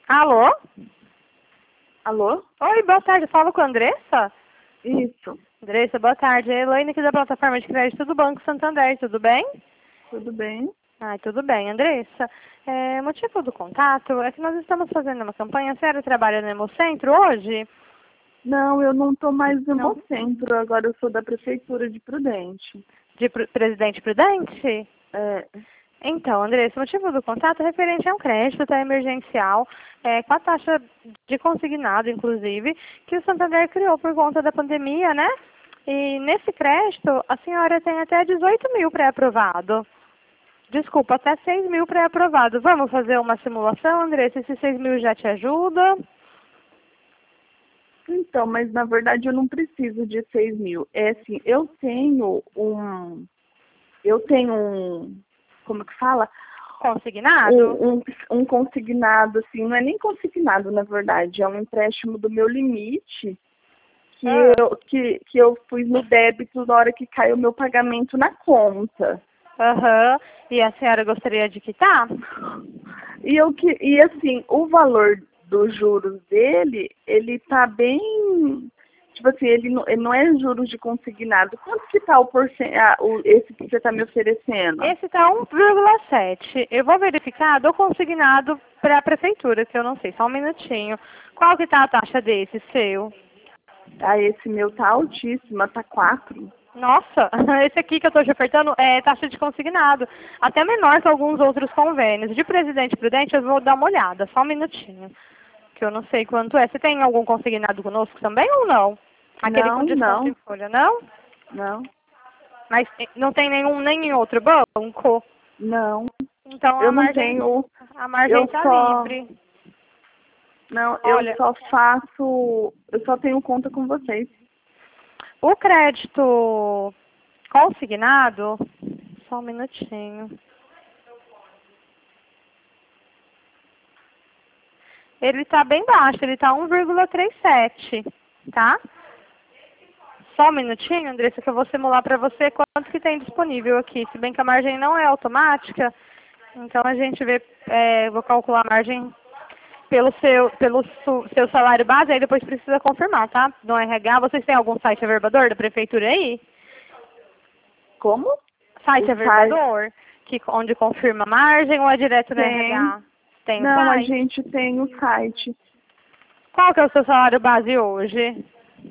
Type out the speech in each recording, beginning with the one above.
Alô? Alô? Oi, boa tarde. Falo com a Andressa? Isso. Andressa, boa tarde. É Elaine aqui da plataforma de crédito do Banco Santander. Tudo bem? Tudo bem? Tudo bem. Andressa, o motivo do contato é que nós estamos fazendo uma campanha. A senhora trabalha no Hemocentro hoje? Não, eu não estou mais no Não. Hemocentro, agora eu sou da Prefeitura de Prudente. De Presidente Prudente? É, Então, Andressa, o motivo do contato é referente a um crédito emergencial, com a taxa de consignado, inclusive, que o Santander criou por conta da pandemia, né? E nesse crédito, a senhora tem até 18 mil pré-aprovado. Desculpa, até 6 mil pré-aprovado. Vamos fazer uma simulação, Andressa? Esses 6 mil já te ajuda? então, mas na verdade eu não preciso de 6 mil. É assim, como que fala? Consignado? Um consignado, assim, não é nem consignado, na verdade, é um empréstimo do meu limite que eu pus no débito na hora que caiu o meu pagamento na conta. Aham. E a senhora gostaria de quitar? E assim, o valor dos juros dele, ele tá bem, tipo assim, ele não é juros de consignado. Quanto que tá esse que você tá me oferecendo? Esse está 1,7. Eu vou verificar do consignado para a prefeitura, que eu não sei, só um minutinho. Qual que está a taxa desse seu? Ah, esse meu tá altíssima, tá 4. Nossa, esse aqui que eu estou te ofertando é taxa de consignado, até menor que alguns outros convênios. De Presidente Prudente eu vou dar uma olhada, só um minutinho, que eu não sei quanto é. Você tem algum consignado conosco também ou não? Aquele com Não, desconto em não, folha, não? não, Mas não tem nem em outro banco? não. Então Eu não tenho, a margem eu está só, livre. não, Olha, eu só tenho conta com vocês. o crédito consignado, só um minutinho. Ele está bem baixo, ele está 1,37, tá? Só um minutinho, Andressa, que eu vou simular para você quanto que tem disponível aqui. Se bem que a margem não é automática, então a gente vou calcular a margem pelo seu salário base, aí depois precisa confirmar, tá? No RH, vocês têm algum site averbador da prefeitura aí? Como? Site O site averbador, onde confirma a margem ou é direto no tem. RH? Tem o Não, a site? gente tem o site. Qual que é o seu salário base hoje?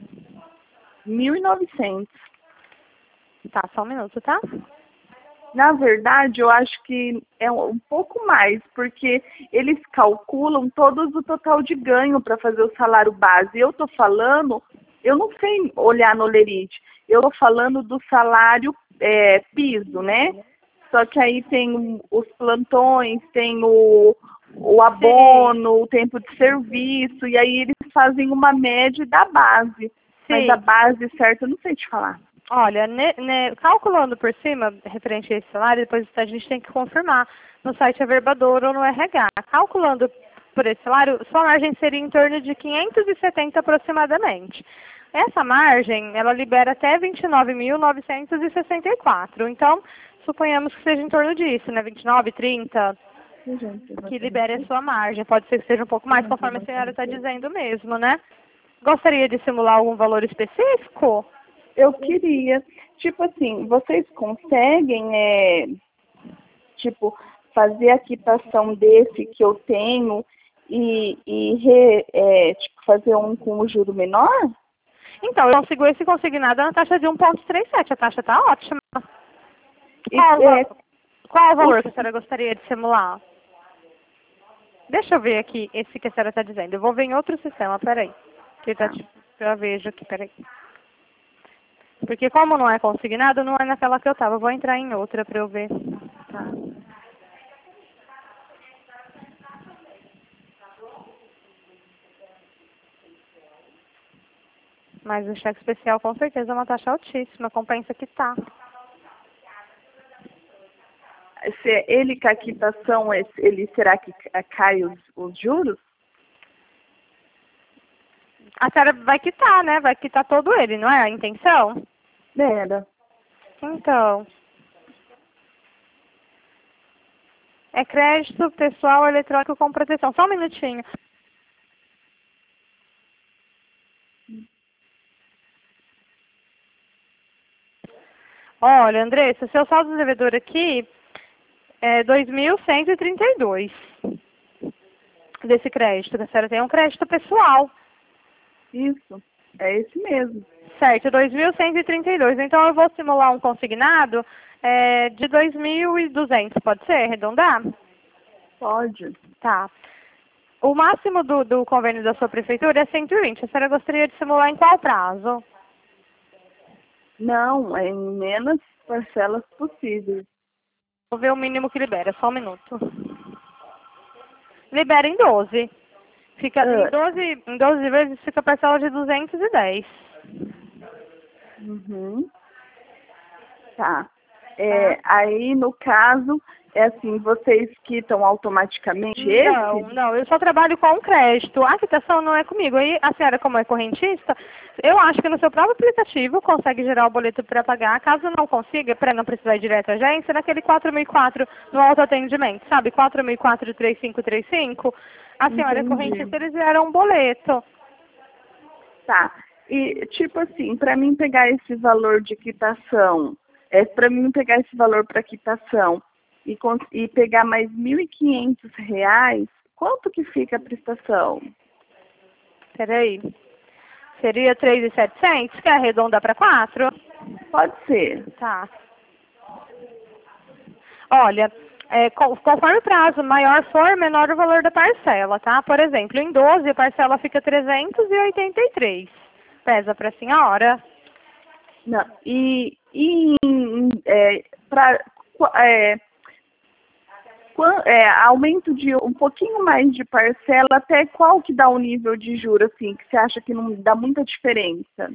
1.900. Tá, só um minuto, tá? Na verdade, eu acho que é um pouco mais, porque eles calculam todos o total de ganho para fazer o salário base. Eu estou falando, eu não sei olhar no Lerite, eu estou falando do salário piso, né? Só que aí tem os plantões, tem o Sim, abono, o tempo de serviço, e aí eles fazem uma média da base. Mas a sim. base certa eu não sei te falar. Olha, calculando por cima, referente a esse salário, depois a gente tem que confirmar no site Averbador ou no RH. Calculando por esse salário, sua margem seria em torno de 570 aproximadamente. Essa margem, ela libera até 29.964. Então, suponhamos que seja em torno disso, né? 29, 30, que libere a sua margem. Pode ser que seja um pouco mais, conforme a senhora está dizendo mesmo, né? Gostaria de simular algum valor específico? Eu queria, tipo assim, vocês conseguem, tipo, fazer a quitação desse que eu tenho tipo, fazer um com o juro menor? Então, eu consigo esse consignado na taxa de 1,37. A taxa está ótima. E, Qual o o, valor que a senhora gostaria de simular? Deixa eu ver aqui esse que a senhora está dizendo. Eu vou ver em outro sistema, peraí. Eu vejo aqui, peraí. Porque como não é consignado, não é naquela que eu estava. Eu vou entrar em outra para eu ver. tá. Mas o cheque especial com certeza é uma taxa altíssima. Compensa que tá. Se ele com a quitação, ele será que cai os juros? A senhora vai quitar, né? Vai quitar todo ele, não é a intenção? Era. Então, É crédito pessoal eletrônico com proteção. Só um minutinho. Olha, Andressa, seu saldo devedor aqui é 2.132 desse crédito. A senhora tem um crédito pessoal. Isso, é esse mesmo. Certo, 2.132. Então eu vou simular um consignado de 2.200, pode ser? Arredondar? Pode. Tá. O máximo do convênio da sua prefeitura é 120. A senhora gostaria de simular em qual prazo? Não, é em menos parcelas possíveis. Vou ver o mínimo que libera, só um minuto. Libera em 12. Fica em 12 vezes fica a parcela de 210. Uhum. Tá. Aí, no caso, é assim, vocês quitam automaticamente Não, eu só trabalho com crédito. A quitação não é comigo. Aí a senhora, como é correntista, eu acho que no seu próprio aplicativo consegue gerar o boleto para pagar. Caso não consiga, para não precisar ir direto à agência, naquele 4004 no autoatendimento, sabe? 4004-3535. A senhora é correntista, eles geram um boleto. Tá. E, tipo assim, para mim pegar esse valor de quitação, para mim pegar esse valor para quitação e pegar mais R$ 1.500, quanto que fica a prestação? Peraí. Seria 3.700? Quer arredondar para 4? Pode ser. Tá. Olha, conforme o prazo maior for, menor o valor da parcela, tá? Por exemplo, em 12 a parcela fica 383. Pesa para a senhora? Não. Aumento de um pouquinho mais de parcela, até qual que dá o nível de juros, assim, que você acha que não dá muita diferença?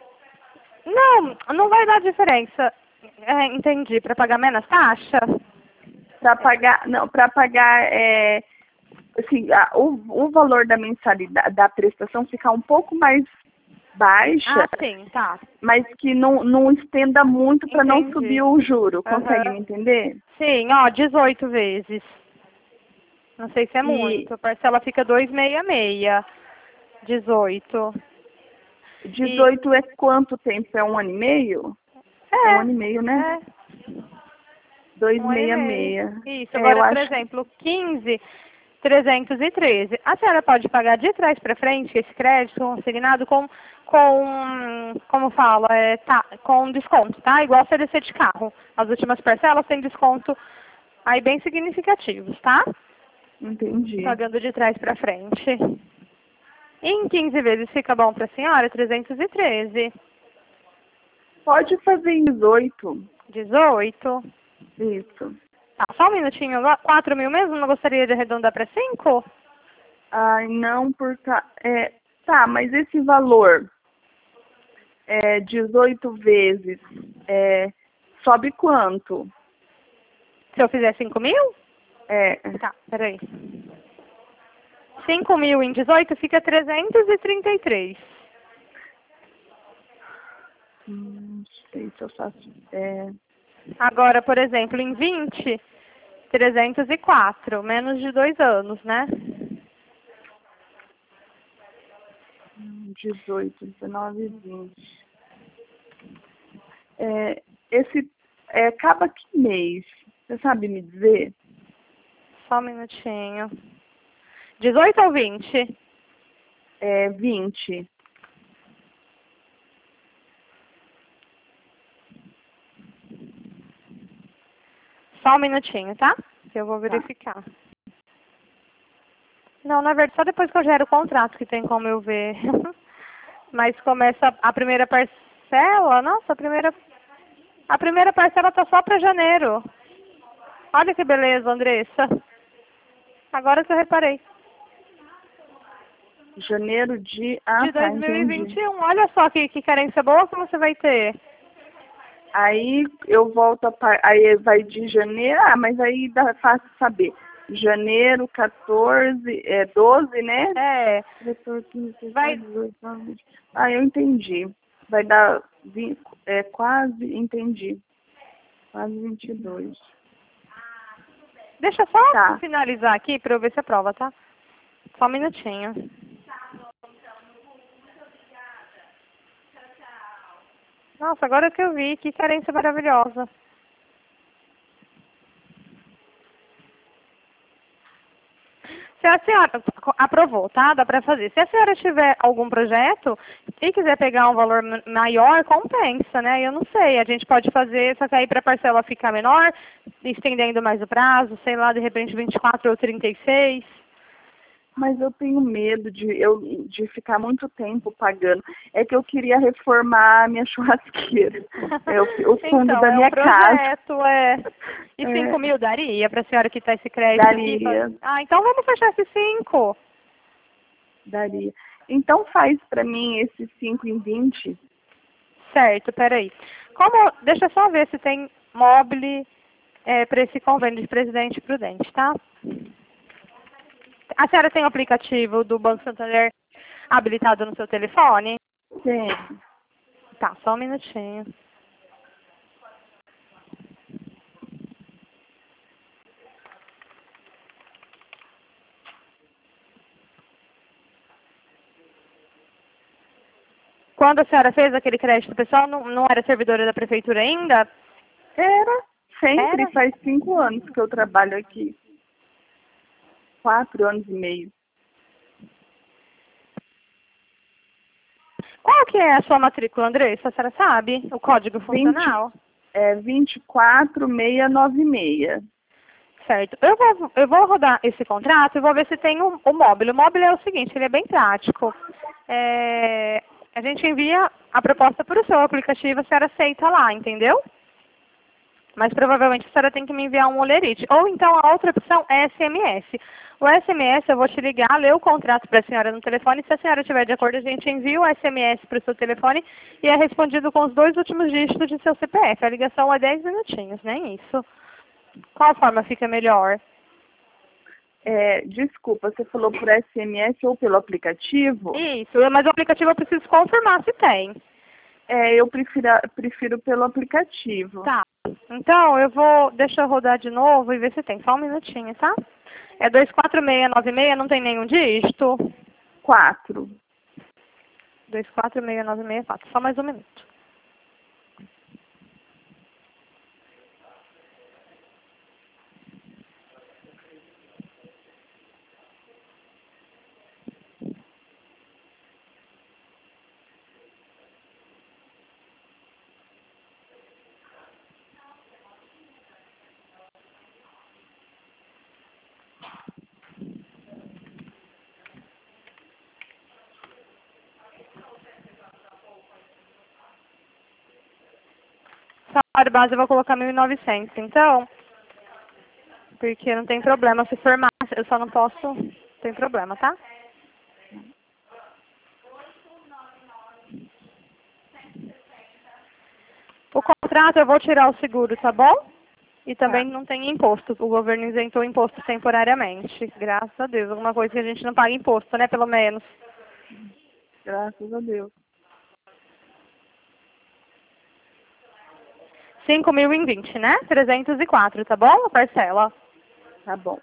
Não vai dar diferença. Entendi. Para pagar menos taxa? Para pagar, assim, o valor da mensalidade, da prestação ficar um pouco mais baixa, Sim, tá. mas que não estenda muito para não subir o juro. Consegue me entender? Sim, 18 vezes. Não sei se é muito. A parcela fica 266. 18. 18 é quanto tempo? É 1 ano e meio? É 1 ano e meio, né? 266. Isso, agora, por exemplo, 15, 313. A senhora pode pagar de trás para frente esse crédito consignado como fala, com desconto, tá? Igual CDC de carro. As últimas parcelas têm desconto aí bem significativos, tá? Entendi. Pagando de trás para frente. Em 15 vezes fica bom para a senhora? 313. Pode fazer em 18. 18? Isso. Tá, só um minutinho. 4 mil mesmo? Não gostaria de arredondar para 5? Ai, não, tá, mas esse valor, 18 vezes, sobe quanto? Se eu fizer 5 mil? Tá, peraí. 5 mil em 18 fica 333. Não sei se eu faço. Agora, por exemplo, em 20, 304. Menos de 2 anos, né? 18, 19, 20. Esse acaba que mês? Você sabe me dizer? Só um minutinho. 18 ou 20? 20. Só um minutinho, tá? Que eu vou verificar. Não, na verdade, só depois que eu gero o contrato que tem como eu ver. Mas começa a primeira parcela. Nossa, a primeira parcela tá só para janeiro. Olha que beleza, Andressa. Agora que eu reparei. Janeiro de 2021. Entendi. Olha só que carência boa que você vai ter. Aí eu volto aí vai de janeiro, mas aí dá fácil saber. Janeiro, 14, 12, né? 14, 15, 16, 18, 19, 20. Eu entendi. Vai dar quase, entendi. Quase 22. Deixa eu só Tá. finalizar aqui para eu ver se aprova, tá? Só um minutinho. Nossa, agora que eu vi, que carência maravilhosa. Se a senhora aprovou, tá? Dá para fazer. Se a senhora tiver algum projeto e quiser pegar um valor maior, compensa, né? Eu não sei, a gente pode fazer, só que aí para a parcela ficar menor, estendendo mais o prazo, sei lá, de repente 24 ou 36. Mas eu tenho medo de ficar muito tempo pagando. É que eu queria reformar a minha churrasqueira. O fundo Então, da minha um projeto, casa. E É, 5 mil daria para a senhora quitar esse crédito aqui? daria, Ah, então vamos fechar esses 5. daria. Então faz para mim esses 5 em 20. Certo, peraí. Deixa eu só ver se tem mobile para esse convênio de Presidente Prudente, tá? A senhora tem o aplicativo do Banco Santander habilitado no seu telefone? Sim. Tá, só um minutinho. Quando a senhora fez aquele crédito pessoal, não era servidora da prefeitura ainda? Era. Sempre. Era? Faz 5 anos que eu trabalho aqui. 4 anos e meio. Qual que é a sua matrícula, Andressa? A senhora sabe? O código funcional? 24696. Certo. Eu vou rodar esse contrato e vou ver se tem o móvel. O móvel é o seguinte, ele é bem prático. A gente envia a proposta para o seu aplicativo, a senhora aceita lá, entendeu? Mas provavelmente a senhora tem que me enviar um olerite. Ou então a outra opção é SMS. O SMS eu vou te ligar, ler o contrato para a senhora no telefone. Se a senhora estiver de acordo, a gente envia o SMS para o seu telefone e é respondido com os 2 últimos dígitos de seu CPF. A ligação é 10 minutinhos, nem isso. Qual forma fica melhor? Desculpa, você falou por SMS ou pelo aplicativo? Isso, mas o aplicativo eu preciso confirmar se tem. Eu prefiro pelo aplicativo. Tá. Então, deixa eu rodar de novo e ver se tem. Só um minutinho, tá? É 24696, não tem nenhum dígito? 4. 246964, só mais um minuto. Salário base eu vou colocar 1.900, então, porque não tem problema se formar, eu só não posso, não tem problema, tá? O contrato eu vou tirar o seguro, tá bom? E também não tem imposto, o governo isentou o imposto temporariamente, graças a Deus, alguma coisa que a gente não paga imposto, né, pelo menos. Graças a Deus. 5.000 em 20, né? 304, tá bom? A parcela. Tá bom.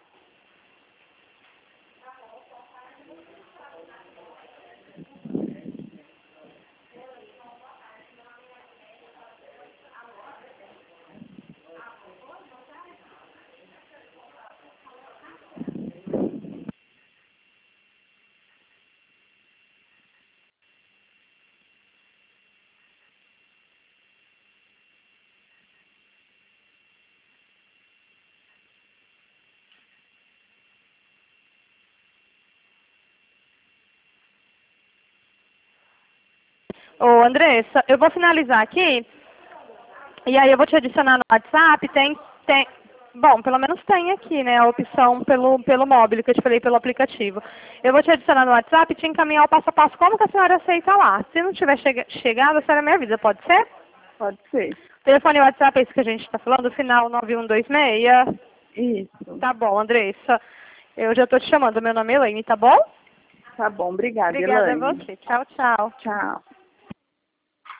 Ô, Andressa, eu vou finalizar aqui, e aí eu vou te adicionar no WhatsApp, bom, pelo menos tem aqui, né, a opção pelo móvel, que eu te falei pelo aplicativo. Eu vou te adicionar no WhatsApp e te encaminhar o passo a passo, como que a senhora aceita lá. Se não tiver chegado, a senhora me avisa, pode ser? Pode ser. O telefone e o WhatsApp é esse que a gente está falando, final 9126. Isso. Tá bom, Andressa. Eu já estou te chamando, meu nome é Elaine, tá bom? Tá bom. Obrigada, Obrigada a Elaine. você. Tchau, tchau. Tchau.